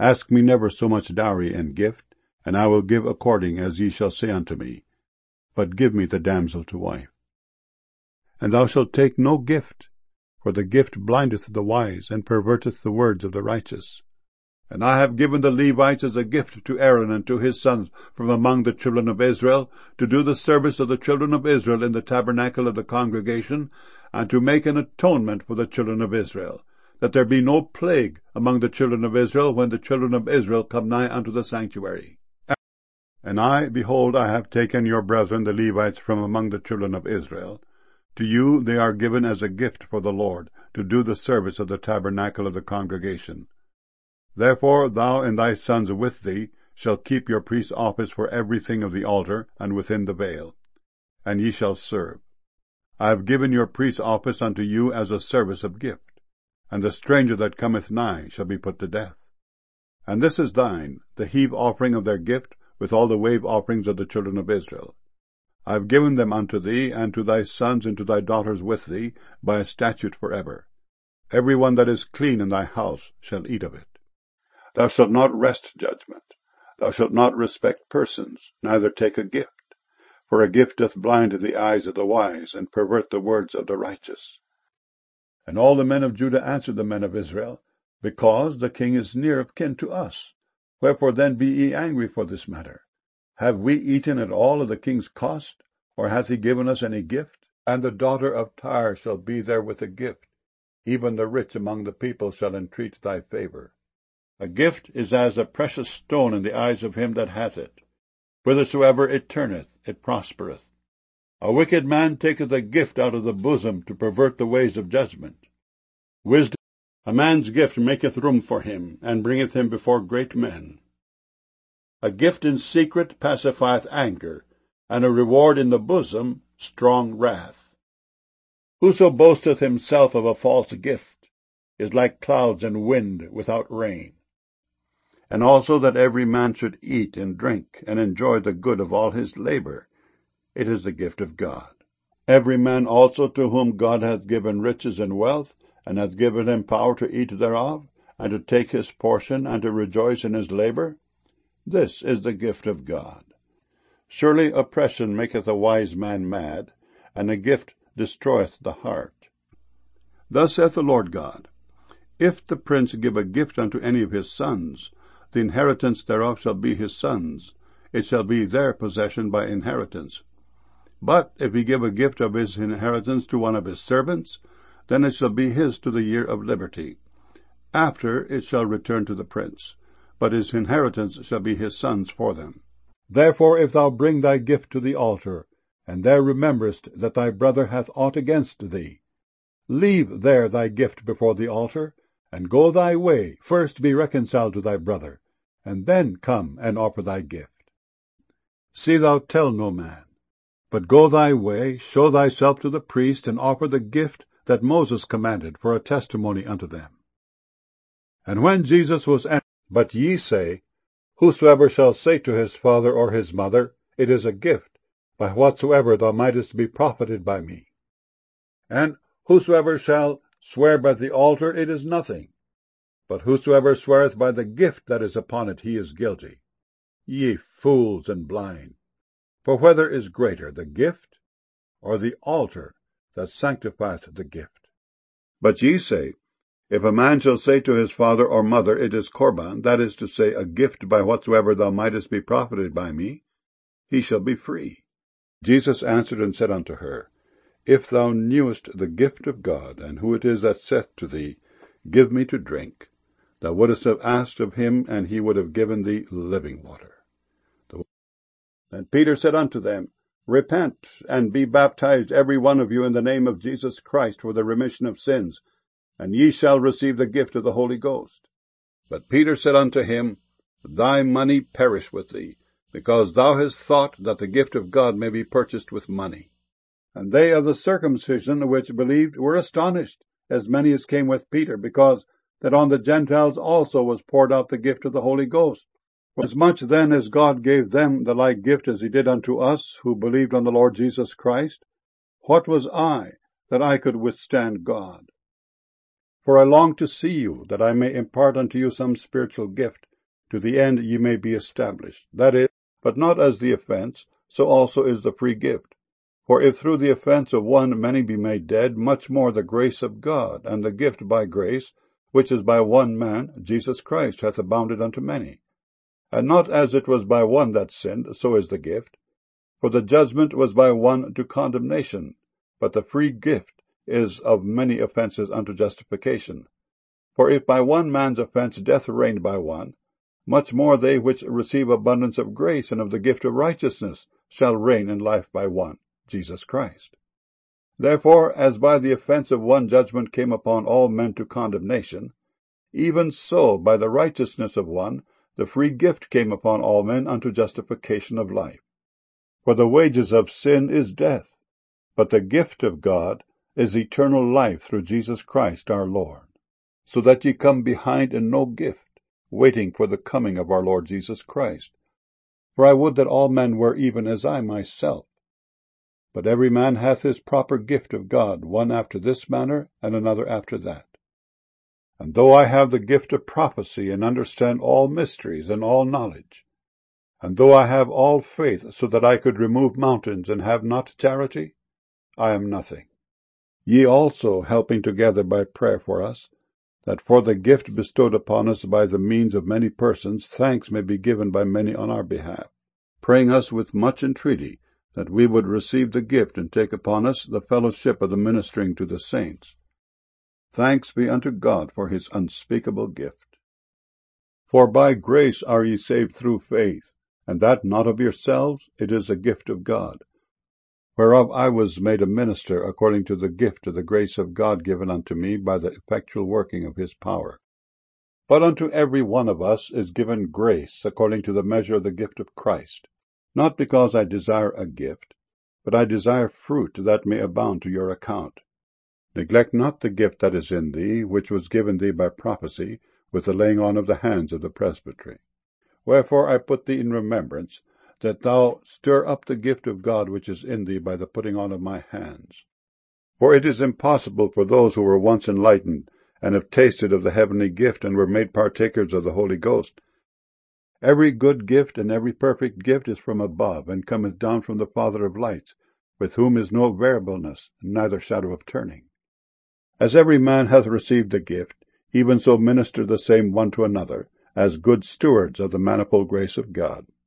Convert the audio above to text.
Ask me never so much dowry and gift, and I will give according as ye shall say unto me. But give me the damsel to wife. And thou shalt take no gift, for the gift blindeth the wise, and perverteth the words of the righteous. And I have given the Levites as a gift to Aaron and to his sons from among the children of Israel, to do the service of the children of Israel in the tabernacle of the congregation, and to make an atonement for the children of Israel, that there be no plague among the children of Israel when the children of Israel come nigh unto the sanctuary. And I, behold, I have taken your brethren the Levites from among the children of Israel. To you they are given as a gift for the Lord, to do the service of the tabernacle of the congregation. Therefore thou and thy sons with thee shall keep your priest's office for everything of the altar, and within the veil, and ye shall serve. I have given your priest's office unto you as a service of gift, and the stranger that cometh nigh shall be put to death. And this is thine, the heave offering of their gift, with all the wave offerings of the children of Israel. I have given them unto thee, and to thy sons and to thy daughters with thee, by a statute forever. Every one that is clean in thy house shall eat of it. Thou shalt not wrest judgment. Thou shalt not respect persons, neither take a gift. For a gift doth blind the eyes of the wise, and pervert the words of the righteous. And all the men of Judah answered the men of Israel, Because the king is near of kin to us. Wherefore then be ye angry for this matter? Have we eaten at all of the king's cost, or hath he given us any gift? And the daughter of Tyre shall be there with a gift. Even the rich among the people shall entreat thy favor. A gift is as a precious stone in the eyes of him that hath it. Whithersoever it turneth, it prospereth. A wicked man taketh a gift out of the bosom to pervert the ways of judgment. Wisdom, a man's gift maketh room for him, and bringeth him before great men. A gift in secret pacifieth anger, and a reward in the bosom strong wrath. Whoso boasteth himself of a false gift is like clouds and wind without rain. And also that every man should eat and drink, and enjoy the good of all his labor. It is the gift of God. Every man also to whom God hath given riches and wealth, and hath given him power to eat thereof, and to take his portion, and to rejoice in his labor, this is the gift of God. Surely oppression maketh a wise man mad, and a gift destroyeth the heart. Thus saith the Lord God, If the prince give a gift unto any of his sons, the inheritance thereof shall be his sons, it shall be their possession by inheritance. But if he give a gift of his inheritance to one of his servants, then it shall be his to the year of liberty. After it shall return to the prince, but his inheritance shall be his sons for them. Therefore if thou bring thy gift to the altar, and there rememberest that thy brother hath aught against thee, leave there thy gift before the altar, and go thy way, first be reconciled to thy brother, and then come and offer thy gift. See thou tell no man, but go thy way, show thyself to the priest, and offer the gift that Moses commanded for a testimony unto them. And when Jesus was entered, but ye say, Whosoever shall say to his father or his mother, It is a gift, by whatsoever thou mightest be profited by me. And whosoever shall swear by the altar, it is nothing. But whosoever sweareth by the gift that is upon it, he is guilty. Ye fools and blind! For whether is greater, the gift, or the altar that sanctifieth the gift? But ye say, If a man shall say to his father or mother, It is Corban, that is to say, a gift by whatsoever thou mightest be profited by me, he shall be free. Jesus answered and said unto her, If thou knewest the gift of God, and who it is that saith to thee, Give me to drink, thou wouldest have asked of him, and he would have given thee living water. Then Peter said unto them, Repent, and be baptized every one of you in the name of Jesus Christ for the remission of sins, and ye shall receive the gift of the Holy Ghost. But Peter said unto him, Thy money perish with thee, because thou hast thought that the gift of God may be purchased with money. And they of the circumcision which believed were astonished, as many as came with Peter, because that on the Gentiles also was poured out the gift of the Holy Ghost. As much then as God gave them the like gift as he did unto us, who believed on the Lord Jesus Christ, what was I, that I could withstand God? For I long to see you, that I may impart unto you some spiritual gift, to the end ye may be established. That is, but not as the offense, so also is the free gift. For if through the offense of one many be made dead, much more the grace of God, and the gift by grace, which is by one man, Jesus Christ, hath abounded unto many. And not as it was by one that sinned, so is the gift. For the judgment was by one to condemnation, but the free gift is of many offences unto justification. For if by one man's offence death reigned by one, much more they which receive abundance of grace and of the gift of righteousness shall reign in life by one, Jesus Christ. Therefore, as by the offence of one judgment came upon all men to condemnation, even so by the righteousness of one the free gift came upon all men unto justification of life. For the wages of sin is death, but the gift of God is eternal life through Jesus Christ our Lord. So that ye come behind in no gift, waiting for the coming of our Lord Jesus Christ. For I would that all men were even as I myself. But every man hath his proper gift of God, one after this manner, and another after that. And though I have the gift of prophecy, and understand all mysteries and all knowledge, and though I have all faith, so that I could remove mountains, and have not charity, I am nothing. Ye also helping together by prayer for us, that for the gift bestowed upon us by the means of many persons, thanks may be given by many on our behalf, praying us with much entreaty, that we would receive the gift and take upon us the fellowship of the ministering to the saints. Thanks be unto God for his unspeakable gift. For by grace are ye saved through faith, and that not of yourselves, it is a gift of God, whereof I was made a minister according to the gift of the grace of God given unto me by the effectual working of his power. But unto every one of us is given grace according to the measure of the gift of Christ, not because I desire a gift, but I desire fruit that may abound to your account. Neglect not the gift that is in thee, which was given thee by prophecy, with the laying on of the hands of the presbytery. Wherefore I put thee in remembrance, that thou stir up the gift of God which is in thee by the putting on of my hands. For it is impossible for those who were once enlightened, and have tasted of the heavenly gift, and were made partakers of the Holy Ghost. Every good gift and every perfect gift is from above, and cometh down from the Father of lights, with whom is no variableness, neither shadow of turning. As every man hath received a gift, even so minister the same one to another, as good stewards of the manifold grace of God.